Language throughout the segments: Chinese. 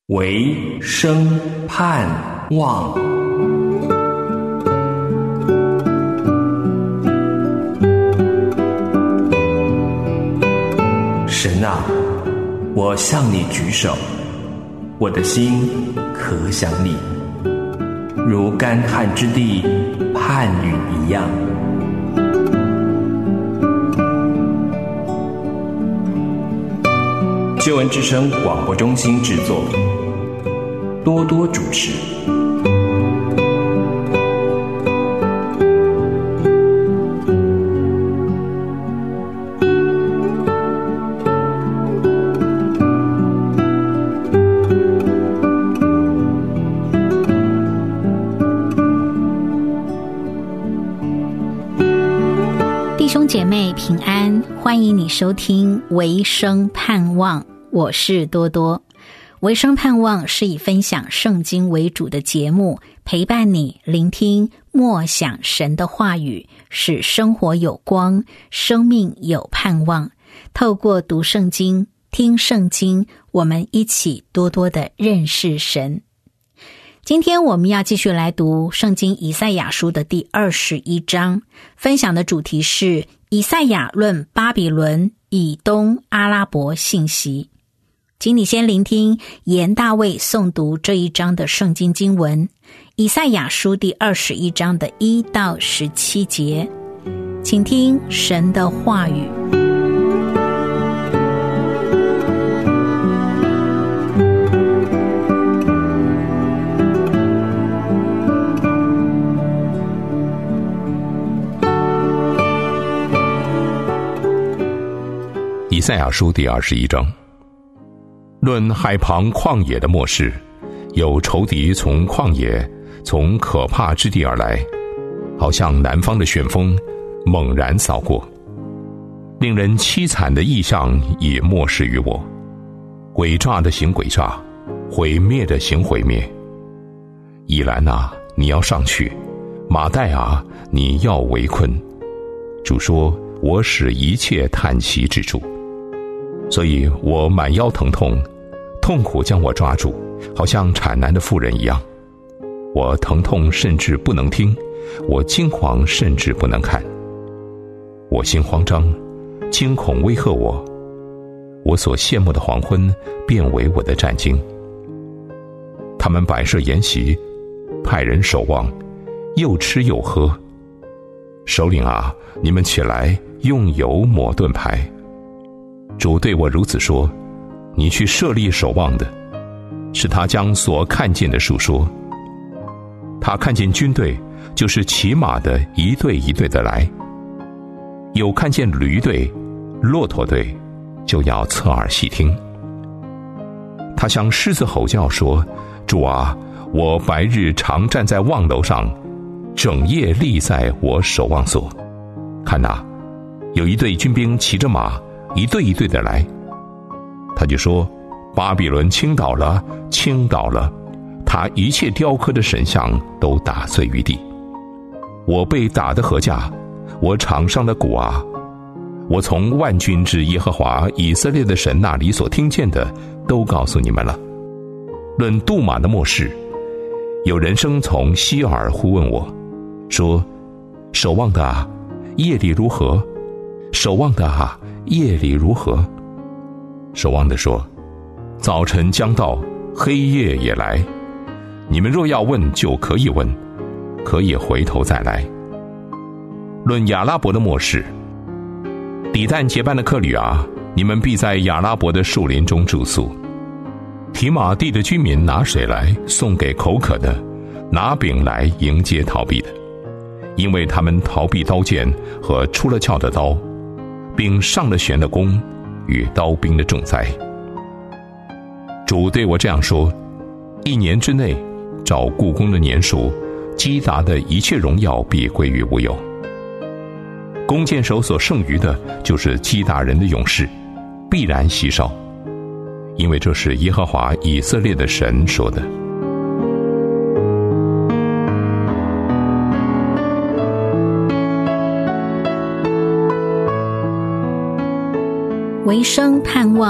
唯生盼望。神啊，我向你举手，我的心可想你，如干旱之地盼雨一样。救恩之声广播中心制作，多多主持。 弟兄姐妹平安，欢迎你收听唯生盼望，我是多多。唯生盼望是以分享圣经为主的节目，陪伴你聆听默想神的话语，使生活有光，生命有盼望。透过读圣经、听圣经，我们一起多多的认识神。今天我们要继续来读圣经以赛亚书的第21章，分享的主题是以赛亚论巴比伦、以东、阿拉伯信息。请你先聆听严大卫诵读这一章的圣经经文，以赛亚书第21章的1到17节，请听神的话语。 以赛亚书第21章，论海旁旷野的末世，有仇敌从旷野，从可怕之地而来，好像南方的旋风猛然扫过。令人凄惨的异象已漠视于我，诡诈的行诡诈，毁灭的行毁灭。以兰啊，你要上去；马代啊，你要围困。主说，我使一切叹息止住。所以我满腰疼痛，痛苦将我抓住，好像产难的妇人一样。我疼痛甚至不能听，我惊惶甚至不能看。我心慌张，惊恐威吓我。我所羡慕的黄昏变为我的战惊。他们摆设筵席，派人守望，又吃又喝。首领啊，你们起来，用油抹盾牌。主对我如此说，你去设立守望的，是他将所看见的述说。他看见军队，就是骑马的一队一队的来，有看见驴队、骆驼队，就要侧耳细听。他向狮子吼叫说，主啊，我白日常站在望楼上，整夜立在我守望所。看哪，有一队军兵骑着马，一队一队的来。他就说，巴比伦倾倒了，倾倒了，他一切雕刻的神像都打碎于地。我被打得何价，我场上的鼓啊，我从万军之耶和华以色列的神那里所听见的，都告诉你们了。论杜马的末世，有人声从希尔呼问我，说，守望的啊，夜里如何？守望的啊，夜里如何？守望的说，早晨将到，黑夜也来。你们若要问，就可以问，可以回头再来。论亚拉伯的末世，底但结伴的客旅啊，你们必在亚拉伯的树林中住宿。提马地的居民拿水来送给口渴的，拿饼来迎接逃避的，因为他们逃避刀剑和出了鞘的刀，并上了弦的弓与刀兵的重灾。主对我这样说，一年之内，照故宫的年数，基达的一切荣耀必归于无有。弓箭手所剩余的，就是基达人的勇士，必然稀少，因为这是耶和华以色列的神说的。 唯生盼望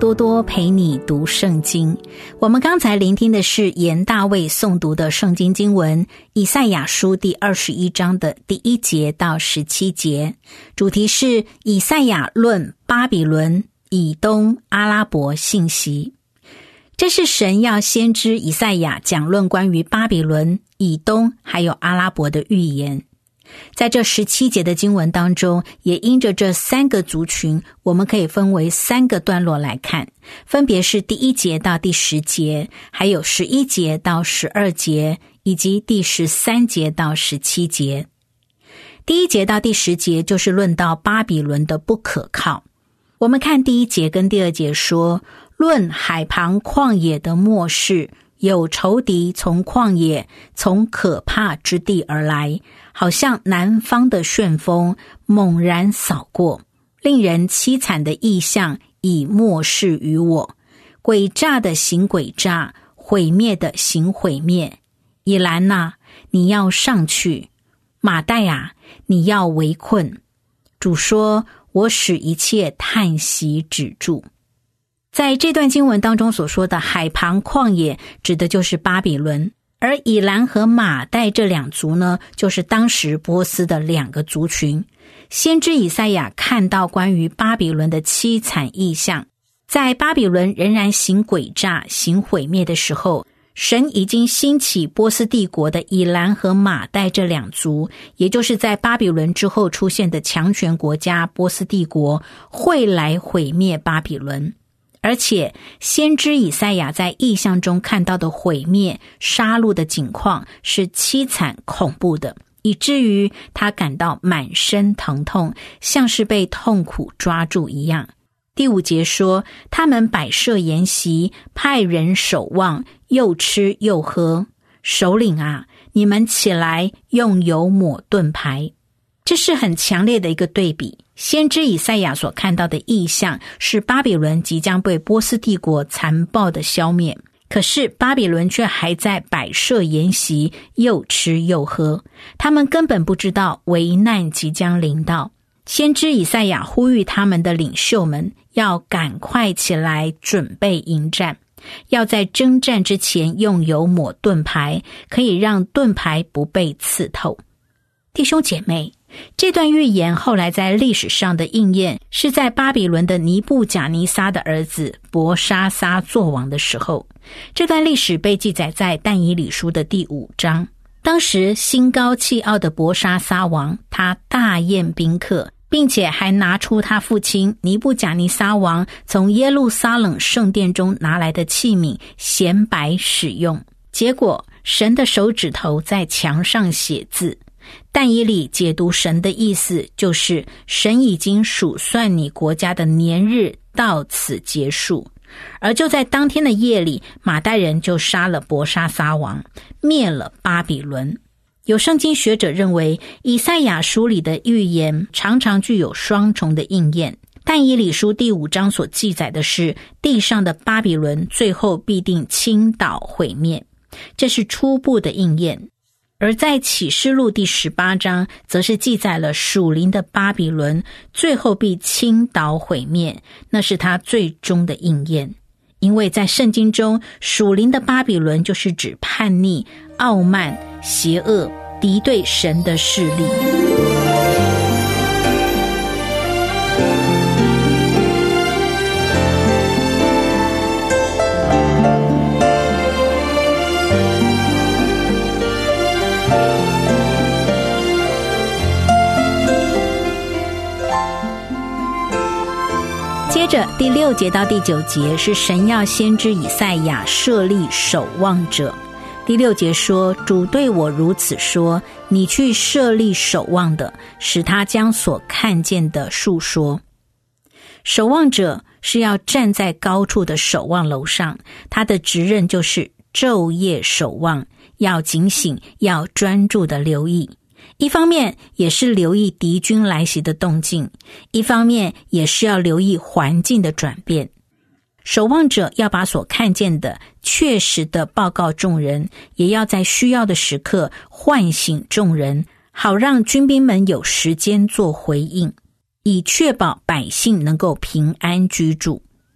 多多陪你读圣经。我们刚才聆听的是严大卫诵读的圣经经文，以赛亚书第21章的第1节到17节，主题是以赛亚论巴比伦、以东、阿拉伯信息。这是神要先知以赛亚讲论关于巴比伦、以东还有阿拉伯的预言。在这17节的经文当中，也因着这3个族群，我们可以分为3个段落来看，分别是第1节到第10节，还有11节到12节，以及第13节到17节。第1节到第10节就是论到巴比伦的不可靠。我们看第1节跟第2节说，论海旁旷野的末世，有仇敌从旷野，从可怕之地而来，好像南方的旋风猛然扫过，令人凄惨的异象已默示于我，诡诈的行诡诈，毁灭的行毁灭。以兰啊，你要上去；马代啊，你要围困。主说，我使一切叹息止住。在这段经文当中所说的海旁旷野，指的就是巴比伦，而以兰和马代这2族呢，就是当时波斯的2个族群。先知以赛亚看到关于巴比伦的凄惨异象，在巴比伦仍然行诡诈、行毁灭的时候，神已经兴起波斯帝国的以兰和马代这2族，也就是在巴比伦之后出现的强权国家波斯帝国，会来毁灭巴比伦。而且先知以赛亚在异象中看到的毁灭、杀戮的景况是凄惨恐怖的，以至于他感到满身疼痛，像是被痛苦抓住一样。第5节说，他们摆设筵席，派人守望，又吃又喝。首领啊，你们起来，用油抹盾牌。这是很强烈的一个对比。先知以赛亚所看到的异象是巴比伦即将被波斯帝国残暴的消灭，可是巴比伦却还在摆设筵席，又吃又喝。他们根本不知道危难即将临到。先知以赛亚呼吁他们的领袖们要赶快起来准备迎战，要在征战之前用油抹盾牌，可以让盾牌不被刺透。弟兄姐妹，这段预言后来在历史上的应验，是在巴比伦的尼布甲尼撒的儿子伯沙撒作王的时候。这段历史被记载在但以理书的第5章。当时心高气傲的伯沙撒王，他大宴宾客，并且还拿出他父亲尼布甲尼撒王从耶路撒冷圣殿中拿来的器皿显摆使用。结果神的手指头在墙上写字。但以理解读神的意思，就是神已经数算你国家的年日到此结束。而就在当天的夜里，马代人就杀了伯沙撒王，灭了巴比伦。有圣经学者认为，以赛亚书里的预言常常具有双重的应验。但以理书第5章所记载的是，地上的巴比伦最后必定倾倒毁灭，这是初步的应验。而在启示录第18章，则是记载了属灵的巴比伦最后必倾倒毁灭，那是他最终的应验。因为在圣经中，属灵的巴比伦就是指叛逆、傲慢、邪恶、敌对神的势力。接着第6节到第9节是神要先知以赛亚设立守望者。第6节说，主对我如此说，你去设立守望的，使他将所看见的述说。守望者是要站在高处的守望楼上，他的职任就是昼夜守望，要警醒，要专注的留意。一方面也是留意敌军来袭的动静，一方面也是要留意环境的转变。守望者要把所看见的确实的报告众人，也要在需要的时刻唤醒众人，好让军兵们有时间做回应，以确保百姓能够平安居住。第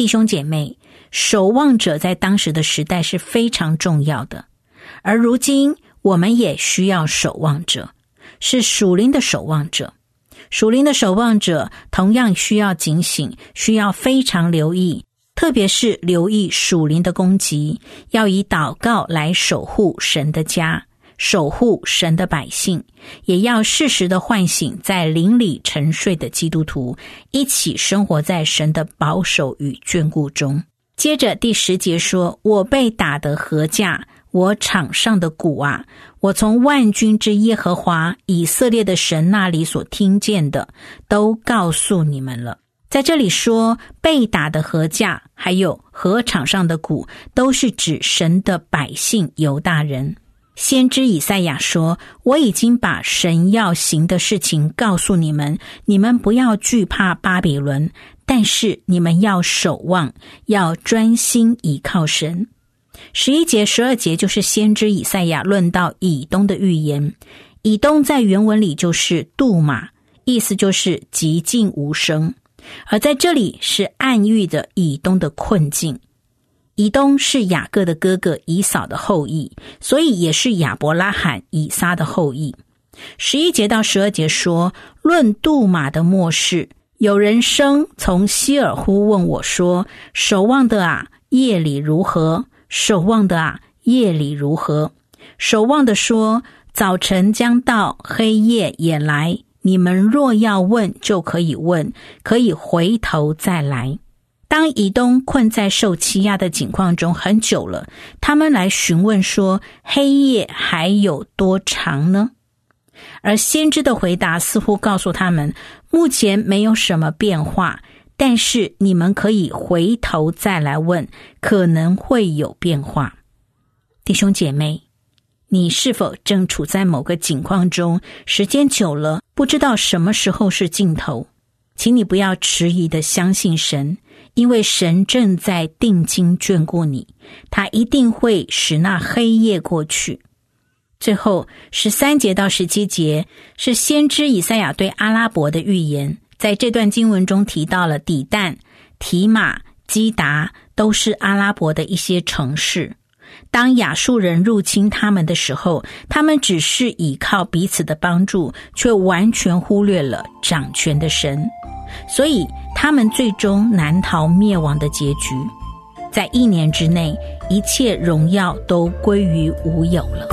弟兄姐妹，守望者在当时的时代是非常重要的，而如今我们也需要守望者，是属灵的守望者。属灵的守望者同样需要警醒，需要非常留意，特别是留意属灵的攻击，要以祷告来守护神的家，守护神的百姓，也要适时的唤醒在灵里沉睡的基督徒，一起生活在神的保守与眷顾中。接着第10节说，我被打得何价，我场上的鼓啊，我从万军之耶和华以色列的神那里所听见的都告诉你们了。在这里说被打的禾架还有禾场上的谷，都是指神的百姓犹大人。先知以赛亚说，我已经把神要行的事情告诉你们，你们不要惧怕巴比伦，但是你们要守望，要专心倚靠神。11节12节就是先知以赛亚论到以东的预言。以东在原文里就是杜马，意思就是寂静无声，而在这里是暗喻的以东的困境。以东是雅各的哥哥以扫的后裔，所以也是亚伯拉罕以撒的后裔。11节到12节说，论杜马的末世，有人声从希尔呼问我说，守望的啊，夜里如何？守望的啊，夜里如何？守望的说，早晨将到，黑夜也来，你们若要问，就可以问，可以回头再来。当以东困在受欺压的境况中很久了，他们来询问说，黑夜还有多长呢？而先知的回答似乎告诉他们，目前没有什么变化，但是你们可以回头再来问，可能会有变化。弟兄姐妹，你是否正处在某个境况中，时间久了，不知道什么时候是尽头？请你不要迟疑地相信神，因为神正在定睛眷顾你，他一定会使那黑夜过去。最后13节到17节是先知以赛亚对阿拉伯的预言。在这段经文中提到了底但、提马、基达，都是阿拉伯的一些城市。当亚述人入侵他们的时候，他们只是依靠彼此的帮助，却完全忽略了掌权的神，所以他们最终难逃灭亡的结局。在1年之内，一切荣耀都归于无有了。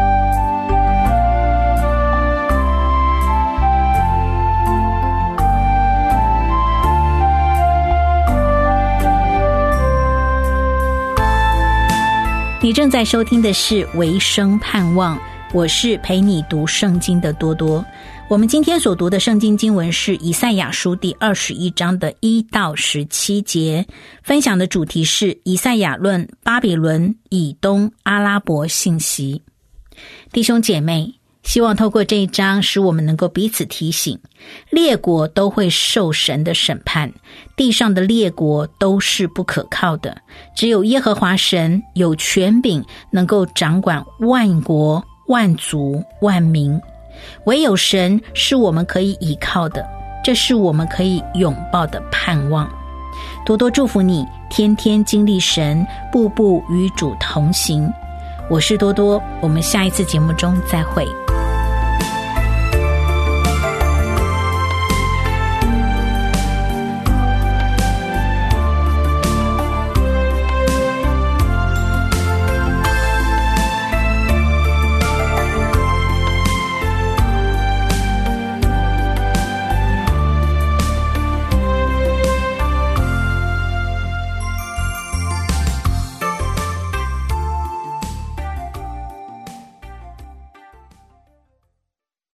你正在收听的是维生盼望，我是陪你读圣经的多多。我们今天所读的圣经经文是以赛亚书第21章的1到17节，分享的主题是以赛亚论巴比伦、以东、阿拉伯信息。弟兄姐妹，希望透过这一章使我们能够彼此提醒，列国都会受神的审判，地上的列国都是不可靠的，只有耶和华神有权柄，能够掌管万国、万族、万民。唯有神是我们可以依靠的，这是我们可以拥抱的盼望。多多祝福你，天天经历神，步步与主同行。我是多多，我们下一次节目中再会。